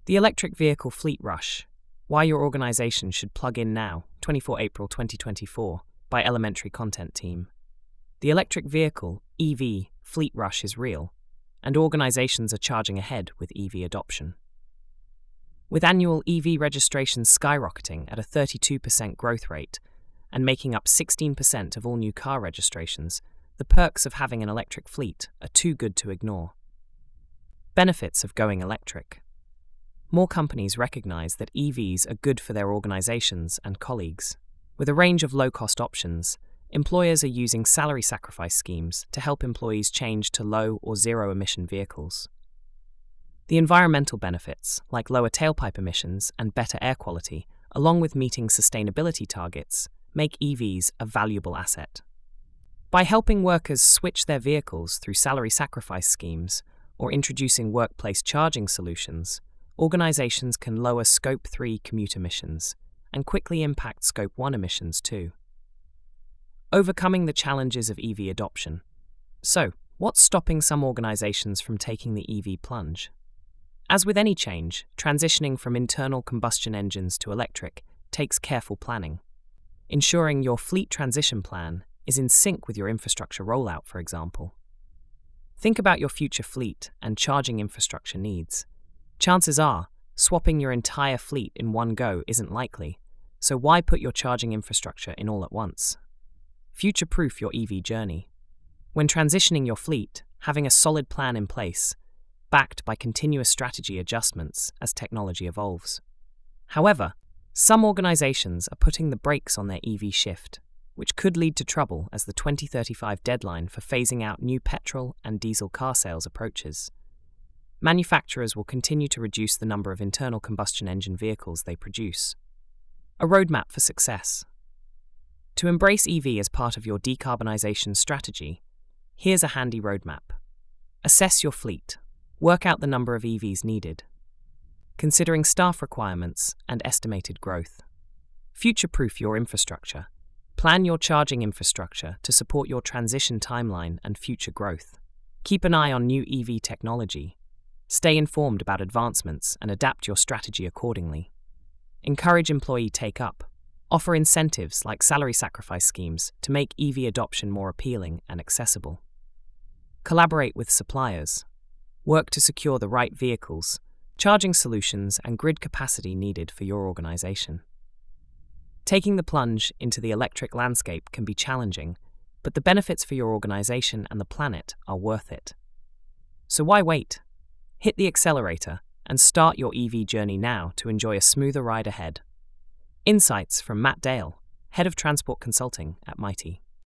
The Electric Vehicle Fleet Rush: Why Your Organization Should Plug In Now, 24 April 2024, by Elementary Content Team. The electric vehicle, EV, fleet rush is real, and organizations are charging ahead with EV adoption. With annual EV registrations skyrocketing at a 32% growth rate and making up 16% of all new car registrations, the perks of having an electric fleet are too good to ignore. Benefits of going electric. More companies recognize that EVs are good for their organizations and colleagues. With a range of low-cost options, employers are using salary sacrifice schemes to help employees change to low or zero-emission vehicles. The environmental benefits, like lower tailpipe emissions and better air quality, along with meeting sustainability targets, make EVs a valuable asset. By helping workers switch their vehicles through salary sacrifice schemes or introducing workplace charging solutions, organizations can lower Scope 3 commute emissions and quickly impact Scope 1 emissions too. Overcoming the challenges of EV adoption. So, what's stopping some organizations from taking the EV plunge? As with any change, transitioning from internal combustion engines to electric takes careful planning. Ensuring your fleet transition plan is in sync with your infrastructure rollout, for example. Think about your future fleet and charging infrastructure needs. Chances are, swapping your entire fleet in one go isn't likely, so why put your charging infrastructure in all at once? Future-proof your EV journey. When transitioning your fleet, having a solid plan in place, backed by continuous strategy adjustments as technology evolves. However, some organizations are putting the brakes on their EV shift, which could lead to trouble as the 2035 deadline for phasing out new petrol and diesel car sales approaches. Manufacturers will continue to reduce the number of internal combustion engine vehicles they produce. A roadmap for success. To embrace EV as part of your decarbonization strategy, here's a handy roadmap. Assess your fleet. Work out the number of EVs needed, considering staff requirements and estimated growth. Future-proof your infrastructure. Plan your charging infrastructure to support your transition timeline and future growth. Keep an eye on new EV technology. Stay informed about advancements and adapt your strategy accordingly. Encourage employee take-up. Offer incentives like salary sacrifice schemes to make EV adoption more appealing and accessible. Collaborate with suppliers. Work to secure the right vehicles, charging solutions, and grid capacity needed for your organization. Taking the plunge into the electric landscape can be challenging, but the benefits for your organization and the planet are worth it. So why wait? Hit the accelerator and start your EV journey now to enjoy a smoother ride ahead. Insights from Matt Dale, Head of Transport Consulting at Mighty.